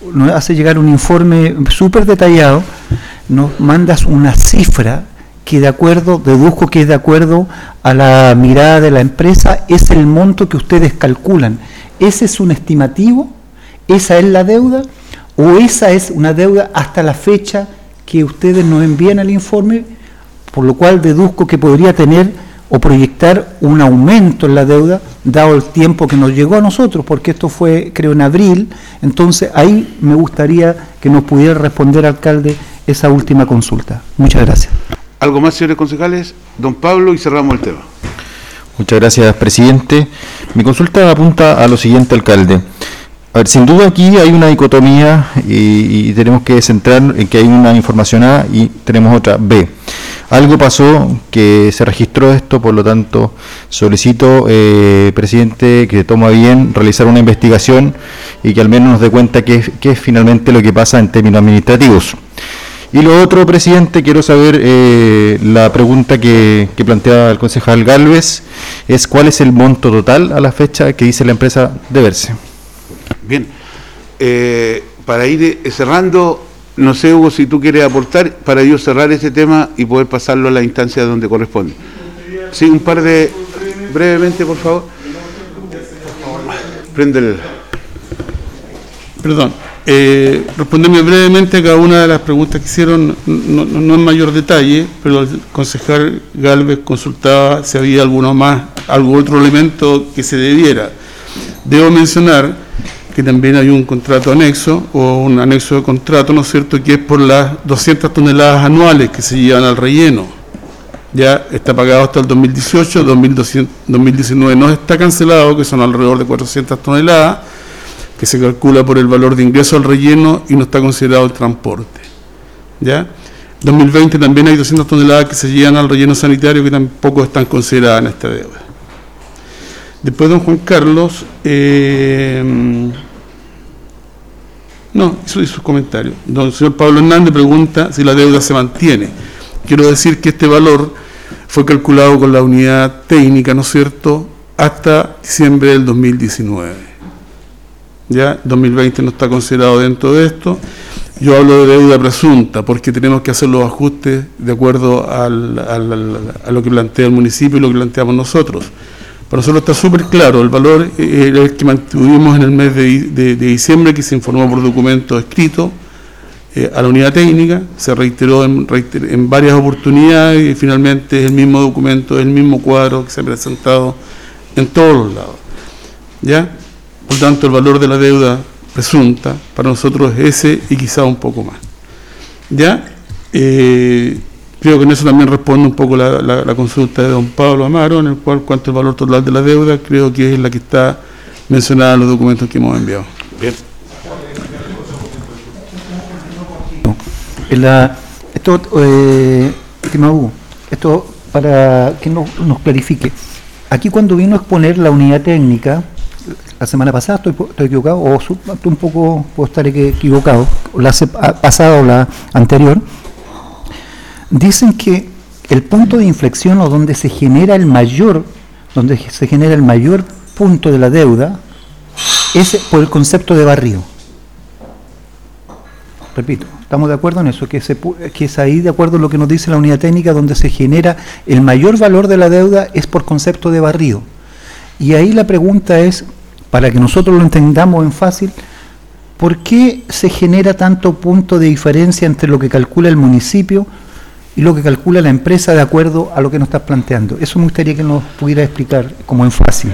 nos hace llegar un informe súper detallado, nos mandas una cifra que de acuerdo, deduzco que es de acuerdo a la mirada de la empresa, es el monto que ustedes calculan. ¿Ese es un estimativo? ¿Esa es la deuda? ¿O esa es una deuda hasta la fecha que ustedes nos envían el informe? Por lo cual deduzco que podría tener o proyectar un aumento en la deuda, dado el tiempo que nos llegó a nosotros, porque esto fue, creo, en abril. Entonces, ahí me gustaría que nos pudiera responder, alcalde, esa última consulta. Muchas gracias. ¿Algo más, señores concejales? Don Pablo, y cerramos el tema. Muchas gracias, presidente. Mi consulta apunta a lo siguiente, alcalde. A ver, sin duda aquí hay una dicotomía y, y tenemos que centrar en que hay una información A y tenemos otra B. Algo pasó que se registró esto, por lo tanto solicito, eh, presidente, que toma bien realizar una investigación y que al menos nos dé cuenta qué, qué es finalmente lo que pasa en términos administrativos. Y lo otro, presidente, quiero saber, eh, la pregunta que, que plantea el concejal Gálvez, es cuál es el monto total a la fecha que dice la empresa deberse. Bien, eh, para ir cerrando, no sé, Hugo, si tú quieres aportar, para yo cerrar este tema y poder pasarlo a la instancia donde corresponde. Sí, un par de... brevemente, por favor. Prende el... Perdón. Eh, responderme brevemente a cada una de las preguntas que hicieron, no, no, no en mayor detalle, pero el concejal Gálvez consultaba si había alguno más, algún otro elemento que se debiera. Debo mencionar que también hay un contrato anexo, o un anexo de contrato, ¿no es cierto?, que es por las doscientas toneladas anuales que se llevan al relleno. Ya está pagado hasta el dos mil dieciocho, dos mil diecinueve no está cancelado, que son alrededor de cuatrocientas toneladas, que se calcula por el valor de ingreso al relleno y no está considerado el transporte. ¿Ya? dos mil veinte también hay doscientas toneladas que se llevan al relleno sanitario que tampoco están consideradas en esta deuda. Después don Juan Carlos, eh, no, hizo, hizo sus comentarios. Don señor Pablo Hernández pregunta si la deuda se mantiene. Quiero decir que este valor fue calculado con la unidad técnica, ¿no es cierto?, hasta diciembre del dos mil diecinueve. Ya, dos mil veinte no está considerado dentro de esto. Yo hablo de deuda presunta porque tenemos que hacer los ajustes de acuerdo al, al, al, a lo que plantea el municipio y lo que planteamos nosotros. Para nosotros está súper claro, el valor era el que mantuvimos en el mes de, de, de diciembre, que se informó por documento escrito eh, a la unidad técnica, se reiteró en, reiter, en varias oportunidades y finalmente es el mismo documento, el mismo cuadro que se ha presentado en todos los lados. ¿Ya? Por tanto, el valor de la deuda presunta para nosotros es ese y quizá un poco más. ¿Ya? Eh, creo que en eso también responde un poco la, la, la consulta de don Pablo Amaro, en el cual cuánto es el valor total de la deuda, creo que es la que está mencionada en los documentos que hemos enviado. Bien. La, esto, eh, estimado Hugo, esto para que nos, nos clarifique. Aquí cuando vino a exponer la unidad técnica, la semana pasada, estoy, estoy equivocado, o estoy un poco, puedo estar equivocado, la pasada o la anterior, dicen que el punto de inflexión o donde se genera el mayor, donde se genera el mayor punto de la deuda es por el concepto de barrio. Repito, estamos de acuerdo en eso, que, se, que es ahí de acuerdo a lo que nos dice la unidad técnica, donde se genera el mayor valor de la deuda es por concepto de barrio. Y ahí la pregunta es, para que nosotros lo entendamos en fácil, ¿por qué se genera tanto punto de diferencia entre lo que calcula el municipio y lo que calcula la empresa de acuerdo a lo que nos estás planteando? Eso me gustaría que nos pudiera explicar como en fácil.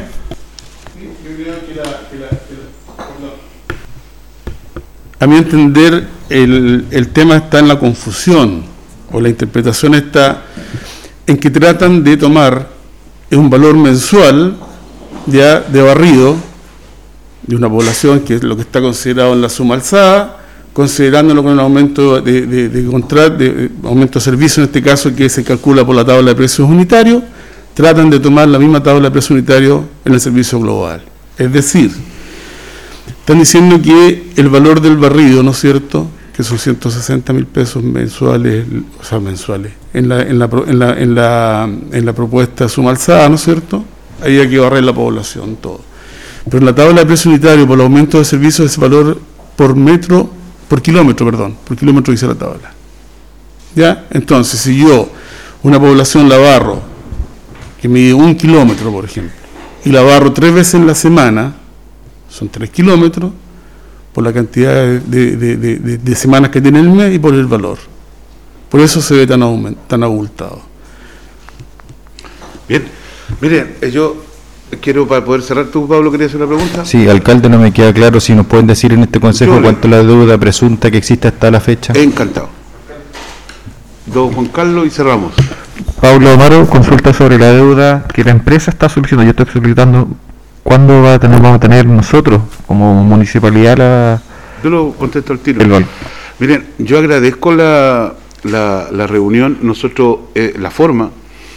A mi entender, el, el tema está en la confusión, o la interpretación está en que tratan de tomar un valor mensual ya de barrido de una población que es lo que está considerado en la suma alzada, considerándolo con un aumento de, de, de contrato, de aumento de servicio en este caso, que se calcula por la tabla de precios unitarios, tratan de tomar la misma tabla de precios unitarios en el servicio global. Es decir, están diciendo que el valor del barrido, ¿no es cierto?, que son ciento sesenta mil pesos mensuales, o sea, mensuales, en la, en la, en la, en la, en la propuesta suma alzada, ¿no es cierto?, ahí hay que barrer la población, todo. Pero en la tabla de precio unitario, por el aumento de servicios, ese valor por metro, por kilómetro, perdón, por kilómetro dice la tabla. ¿Ya? Entonces, si yo, una población la barro, que mide un kilómetro, por ejemplo, y la barro tres veces en la semana, son tres kilómetros, por la cantidad de, de, de, de, de semanas que tiene el mes y por el valor. Por eso se ve tan, aument, tan abultado. Bien, miren, yo quiero, para poder cerrar, ¿tú, Pablo, querías hacer una pregunta? Sí, alcalde, no me queda claro si nos pueden decir en este consejo Yo, cuánto es la deuda presunta que existe hasta la fecha. Encantado. Don Juan Carlos y cerramos. Pablo Amaro, consulta sobre la deuda que la empresa está solicitando. Yo estoy solicitando, ¿cuándo va a tener, vamos a tener nosotros como municipalidad la... Yo lo contesto al tiro. El valor. Miren, yo agradezco la, la, la reunión, nosotros, eh, la forma,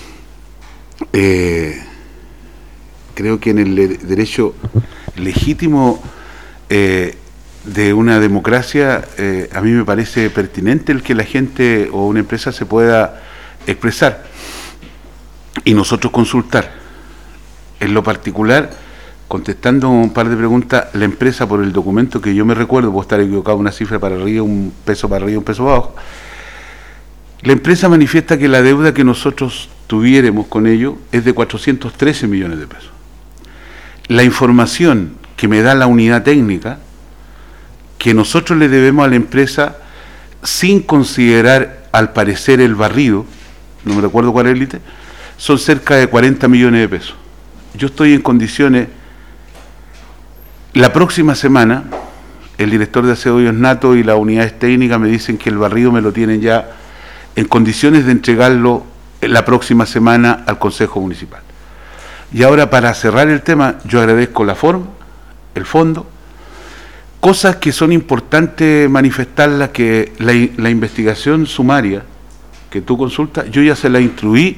eh, creo que en el le- derecho legítimo eh, de una democracia, eh, a mí me parece pertinente el que la gente o una empresa se pueda expresar y nosotros consultar. En lo particular, contestando un par de preguntas, la empresa, por el documento que yo me recuerdo, puedo estar equivocado, una cifra para arriba, un peso para arriba, un peso para abajo, la empresa manifiesta que la deuda que nosotros tuviéramos con ello es de cuatrocientos trece millones de pesos. La información que me da la unidad técnica, que nosotros le debemos a la empresa, sin considerar al parecer el barrido, no me recuerdo cuál es el ítem, son cerca de cuarenta millones de pesos. Yo estoy en condiciones, la próxima semana, el director de Aseo Hoyos Nato y las unidades técnicas me dicen que el barrido me lo tienen ya en condiciones de entregarlo la próxima semana al Consejo Municipal. Y ahora, para cerrar el tema, yo agradezco la forma, el fondo, cosas que son importantes manifestarlas, que la, la investigación sumaria que tú consultas, yo ya se la instruí,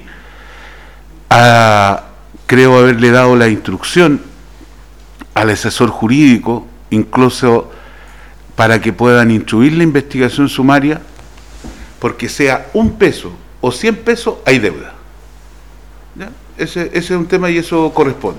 a, creo haberle dado la instrucción al asesor jurídico, incluso para que puedan instruir la investigación sumaria, porque sea un peso o cien pesos, hay deuda. ¿Ya? Ese, ese es un tema y eso corresponde.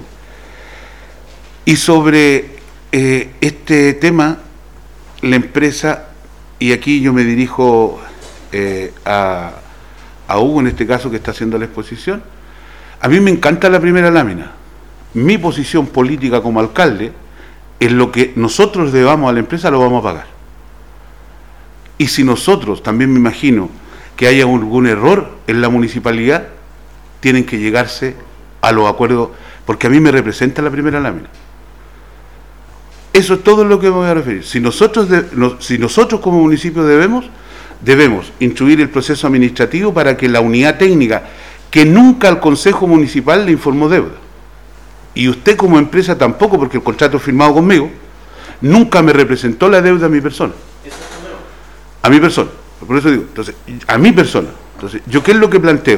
Y sobre eh, este tema, la empresa, y aquí yo me dirijo eh, a, a Hugo en este caso que está haciendo la exposición, a mí me encanta la primera lámina. Mi posición política como alcalde es lo que nosotros debamos a la empresa, lo vamos a pagar. Y si nosotros, también me imagino que haya algún error en la municipalidad, tienen que llegarse a los acuerdos, porque a mí me representa la primera lámina. Eso es todo lo que me voy a referir. Si nosotros, de, no, si nosotros como municipio debemos, debemos instruir el proceso administrativo para que la unidad técnica, que nunca al Consejo Municipal le informó deuda, y usted como empresa tampoco, porque el contrato firmado conmigo, nunca me representó la deuda a mi persona. A mi persona. Por eso digo, entonces, a mi persona. Entonces, ¿yo qué es lo que planteo?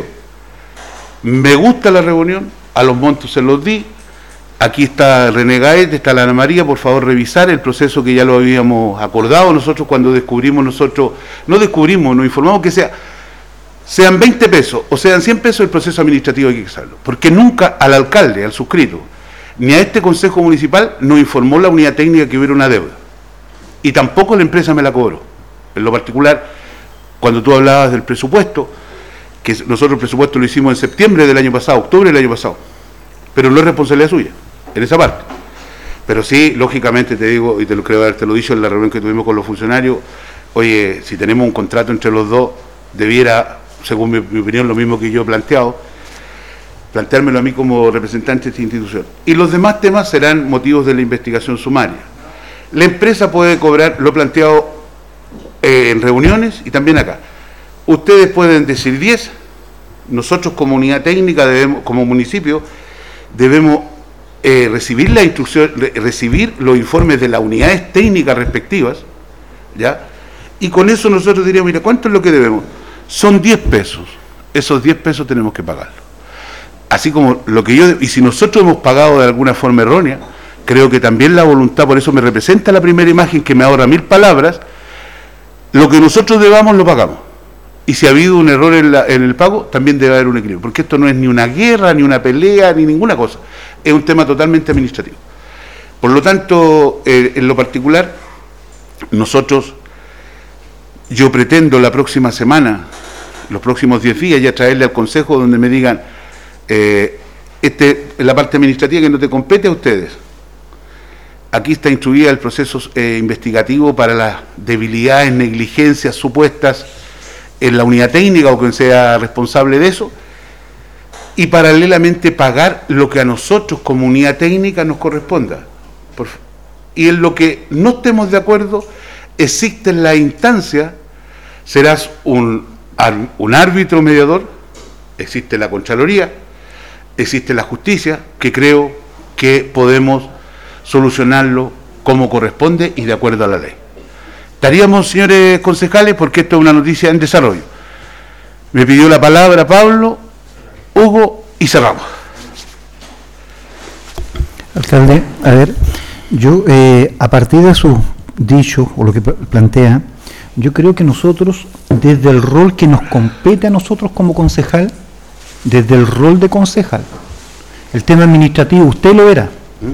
Me gusta la reunión, a los montos se los di, aquí está René Gaet, está la Ana María, por favor revisar el proceso que ya lo habíamos acordado nosotros cuando descubrimos nosotros, no descubrimos, nos informamos que sea, sean veinte pesos o sean cien pesos, el proceso administrativo hay que hacerlo, porque nunca al alcalde, al suscrito, ni a este Consejo Municipal nos informó la unidad técnica que hubiera una deuda, y tampoco la empresa me la cobró. En lo particular, cuando tú hablabas del presupuesto, que nosotros el presupuesto lo hicimos en septiembre del año pasado, octubre del año pasado, pero no es responsabilidad suya, en esa parte. Pero sí, lógicamente te digo, y te lo creo haberte lo dicho en la reunión que tuvimos con los funcionarios, oye, si tenemos un contrato entre los dos, debiera, según mi, mi opinión, lo mismo que yo he planteado, planteármelo a mí como representante de esta institución. Y los demás temas serán motivos de la investigación sumaria. La empresa puede cobrar, lo he planteado eh, en reuniones y también acá. Ustedes pueden decir diez, nosotros como unidad técnica, debemos, como municipio, debemos eh, recibir la instrucción, re, recibir los informes de las unidades técnicas respectivas, ¿ya? Y con eso nosotros diríamos, mira, ¿cuánto es lo que debemos? Son diez pesos, esos diez pesos tenemos que pagarlo. Así como lo que yo, y si nosotros hemos pagado de alguna forma errónea, creo que también la voluntad, por eso me representa la primera imagen que me ahorra mil palabras, lo que nosotros debamos lo pagamos. Y si ha habido un error en, la, en el pago, también debe haber un equilibrio, porque esto no es ni una guerra, ni una pelea, ni ninguna cosa, es un tema totalmente administrativo. Por lo tanto, eh, en lo particular, nosotros, yo pretendo la próxima semana, los próximos diez días, ya traerle al Consejo donde me digan, eh, este, la parte administrativa que no te compete a ustedes. Aquí está instruida el proceso eh, investigativo para las debilidades, negligencias supuestas en la unidad técnica o quien sea responsable de eso, y paralelamente pagar lo que a nosotros como unidad técnica nos corresponda. Por, y en lo que no estemos de acuerdo, existe la instancia, serás un, un árbitro mediador, existe la Contraloría, existe la justicia, que creo que podemos solucionarlo como corresponde y de acuerdo a la ley. Estaríamos, señores concejales, porque esto es una noticia en desarrollo. Me pidió la palabra Pablo, Hugo y cerramos. Alcalde, a ver, yo eh, a partir de su dicho o lo que plantea, yo creo que nosotros, desde el rol que nos compete a nosotros como concejal, desde el rol de concejal, el tema administrativo, usted lo verá,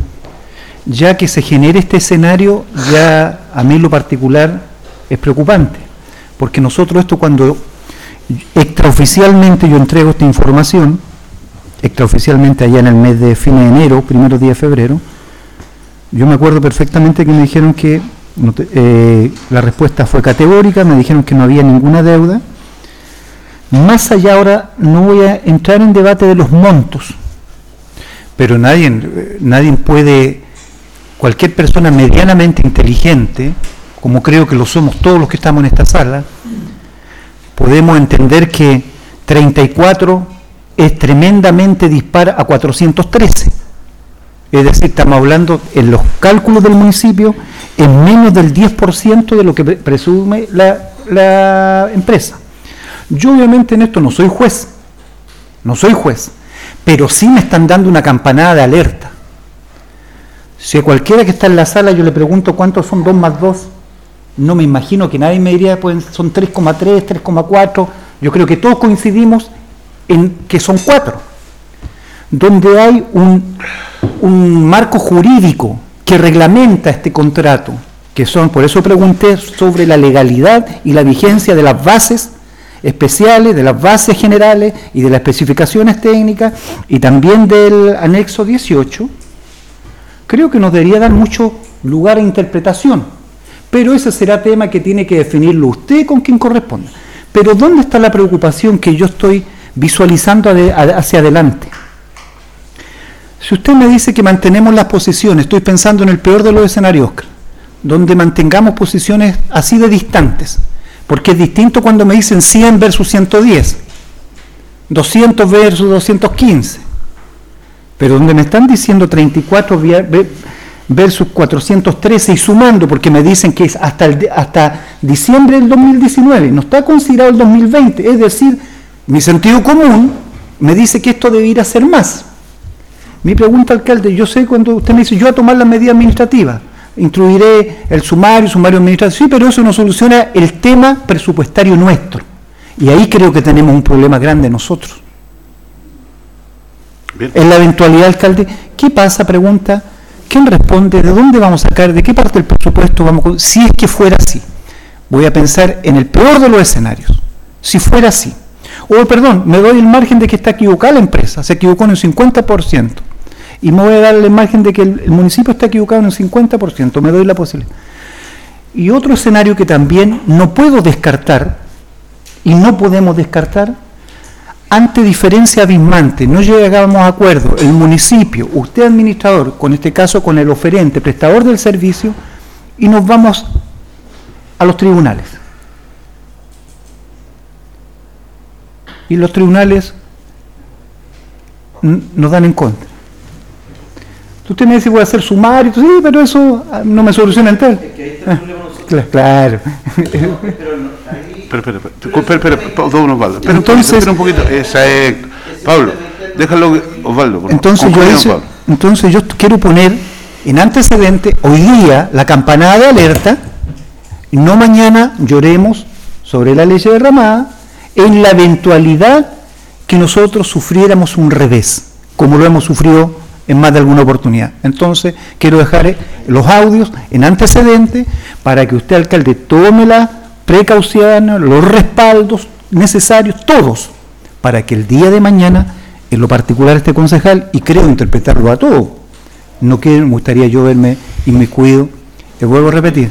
ya que se genere este escenario, ya a mí en lo particular es preocupante, porque nosotros esto cuando extraoficialmente yo entrego esta información, extraoficialmente allá en el mes de fin de enero, primeros días de febrero, yo me acuerdo perfectamente que me dijeron que eh, la respuesta fue categórica, me dijeron que no había ninguna deuda. Más allá ahora no voy a entrar en debate de los montos, pero nadie, nadie puede, cualquier persona medianamente inteligente, como creo que lo somos todos los que estamos en esta sala, podemos entender que treinta y cuatro es tremendamente dispar a cuatrocientos trece. Es decir, estamos hablando en los cálculos del municipio en menos del diez por ciento de lo que presume la, la empresa. Yo obviamente en esto no soy juez, no soy juez, pero sí me están dando una campanada de alerta. Si a cualquiera que está en la sala yo le pregunto cuántos son dos más dos, no me imagino que nadie me diría, pues son tres coma tres, tres coma cuatro, yo creo que todos coincidimos en que son cuatro, donde hay un, un marco jurídico que reglamenta este contrato, que son, por eso pregunté sobre la legalidad y la vigencia de las bases especiales, de las bases generales y de las especificaciones técnicas y también del anexo dieciocho, creo que nos debería dar mucho lugar a interpretación, pero ese será tema que tiene que definirlo usted con quien corresponda. Pero ¿dónde está la preocupación que yo estoy visualizando hacia adelante? Si usted me dice que mantenemos las posiciones, estoy pensando en el peor de los escenarios, Oscar, donde mantengamos posiciones así de distantes, porque es distinto cuando me dicen cien versus ciento diez, doscientos versus doscientos quince, pero donde me están diciendo treinta y cuatro versus cuatrocientos trece y sumando, porque me dicen que es hasta, el, hasta diciembre del dos mil diecinueve, no está considerado el dos mil veinte, es decir, mi sentido común me dice que esto debería ser más. Mi pregunta, alcalde, yo sé cuando usted me dice, yo voy a tomar las medidas administrativas, instruiré el sumario, sumario administrativo, sí, pero eso no soluciona el tema presupuestario nuestro. Y ahí creo que tenemos un problema grande nosotros. Bien. En la eventualidad, alcalde, ¿qué pasa? Pregunta, ¿quién responde? ¿De dónde vamos a sacar? ¿De qué parte del presupuesto vamos a...? Si es que fuera así, voy a pensar en el peor de los escenarios, si fuera así. O, perdón, me doy el margen de que está equivocada la empresa, se equivocó en un cincuenta por ciento. Y me voy a dar el margen de que el, el municipio está equivocado en un cincuenta por ciento, me doy la posibilidad. Y otro escenario que también no puedo descartar, y no podemos descartar, ante diferencia abismante, no llegamos a acuerdo, el municipio, usted administrador, con este caso con el oferente, prestador del servicio, y nos vamos a los tribunales. Y los tribunales nos dan en contra. Usted me dice, voy a hacer sumario, sí, pero eso no me soluciona entero. Es que ahí está el problema nosotros. Claro. Pero, pero, pero, pero, pero, Osvaldo. Pero entonces, espera un poquito. Esa es, Pablo, déjalo, Osvaldo. Por entonces, yo hice, entonces yo quiero poner en antecedente, hoy día, la campanada de alerta, y no mañana lloremos sobre la leche derramada, en la eventualidad que nosotros sufriéramos un revés, como lo hemos sufrido en más de alguna oportunidad. Entonces, quiero dejar los audios en antecedente para que usted, alcalde, tome las precauciones, los respaldos necesarios, todos, para que el día de mañana, en lo particular este concejal, y creo interpretarlo a todos, no quiero, me gustaría yo verme inmiscuido, le vuelvo a repetir.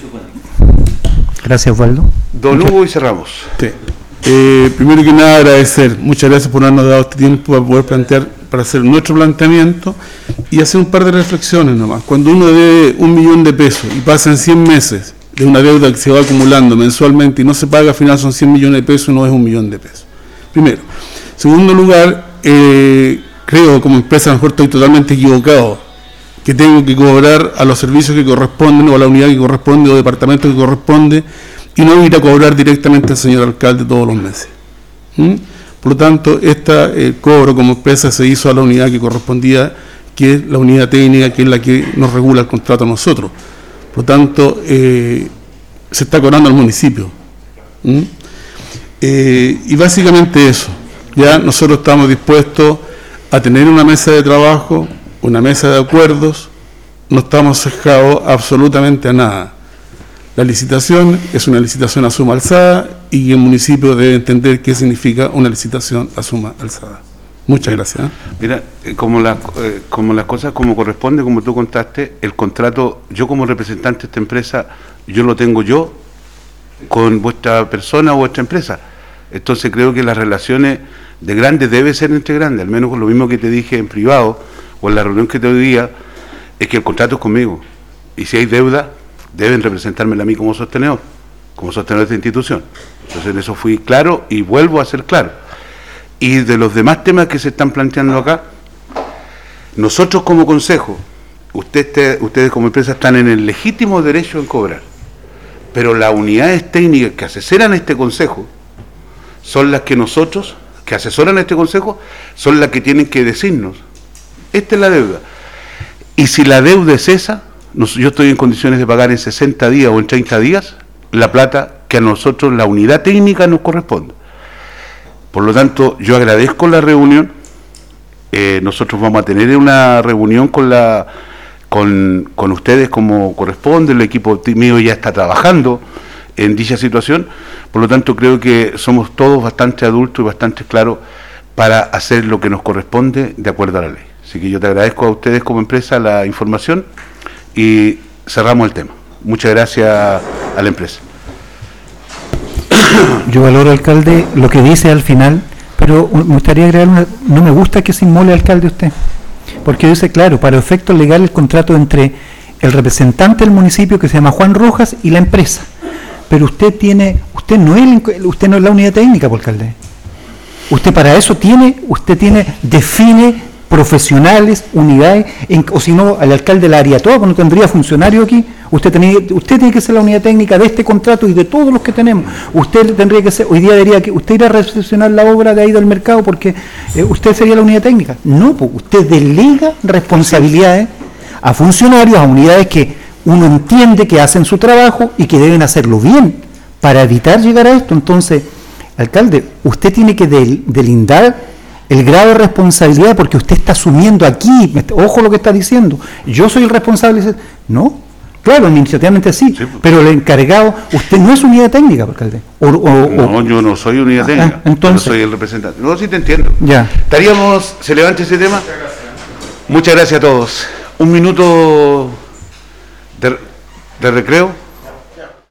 Gracias, Osvaldo. Don Hugo, y cerramos. Sí. Eh, primero que nada, agradecer, muchas gracias por habernos dado este tiempo para poder plantear, para hacer nuestro planteamiento y hacer un par de reflexiones nomás. Cuando uno debe un millón de pesos y pasan cien meses de una deuda que se va acumulando mensualmente y no se paga, al final son cien millones de pesos, no es un millón de pesos. Primero. Segundo lugar, eh, creo como empresa, a lo mejor estoy totalmente equivocado, que tengo que cobrar a los servicios que corresponden o a la unidad que corresponde o departamento que corresponde y no ir a cobrar directamente al señor alcalde todos los meses. ¿Mm? Por lo tanto, este eh, cobro como empresa se hizo a la unidad que correspondía, que es la unidad técnica, que es la que nos regula el contrato a nosotros. Por lo tanto, eh, se está cobrando al municipio. ¿Mm? Eh, y básicamente eso. Ya nosotros estamos dispuestos a tener una mesa de trabajo, una mesa de acuerdos, no estamos cejados absolutamente a nada. La licitación es una licitación a suma alzada y el municipio debe entender qué significa una licitación a suma alzada. Muchas gracias. ¿eh? Mira, eh, como, la, eh, como las cosas como corresponde, como tú contaste, el contrato, yo como representante de esta empresa, yo lo tengo yo con vuestra persona o vuestra empresa. Entonces creo que las relaciones de grandes deben ser entre grandes, al menos con lo mismo que te dije en privado o en la reunión que te diría, es que el contrato es conmigo. Y si hay deuda, deben representármela a mí como sostenedor, como sostenedor de esta institución. Entonces en eso fui claro y vuelvo a ser claro. Y de los demás temas que se están planteando acá, nosotros como consejo, usted, ustedes como empresa están en el legítimo derecho en cobrar, pero las unidades técnicas que asesoran este consejo son las que nosotros, que asesoran a este consejo, son las que tienen que decirnos, esta es la deuda. Y si la deuda es esa, nos, yo estoy en condiciones de pagar en sesenta días o en treinta días la plata que a nosotros, la unidad técnica, nos corresponde. Por lo tanto, yo agradezco la reunión. Eh, nosotros vamos a tener una reunión con la con, con ustedes como corresponde. El equipo mío ya está trabajando en dicha situación. Por lo tanto, creo que somos todos bastante adultos y bastante claros para hacer lo que nos corresponde de acuerdo a la ley. Así que yo te agradezco a ustedes como empresa la información y cerramos el tema. Muchas gracias a la empresa. Yo valoro, alcalde, lo que dice al final, pero me gustaría agregar una, no me gusta que se inmole, alcalde, usted, porque dice, claro, para efectos legales el contrato entre el representante del municipio, que se llama Juan Rojas, y la empresa, pero usted tiene, usted no es, usted no es la unidad técnica, por alcalde. Usted para eso tiene, usted tiene, define profesionales, unidades, en, o si no, al alcalde la haría todo, no tendría funcionario aquí. Usted, tenía, usted tiene que ser la unidad técnica de este contrato y de todos los que tenemos. Usted tendría que ser, hoy día diría que usted irá a recepcionar la obra de ahí del mercado porque eh, usted sería la unidad técnica. No, pues usted delega responsabilidades a funcionarios, a unidades que uno entiende que hacen su trabajo y que deben hacerlo bien para evitar llegar a esto. Entonces, alcalde, usted tiene que del, delindar el grado de responsabilidad porque usted está asumiendo aquí, ojo lo que está diciendo, yo soy el responsable. No, claro, administrativamente sí, sí, pero el encargado, usted no es unidad técnica, alcalde. O, o, no, o, yo no soy unidad técnica, ah, entonces, yo soy el representante. No, sí te entiendo. Ya. Estaríamos, se levanta ese tema. Muchas gracias. Muchas gracias a todos. Un minuto de, de recreo.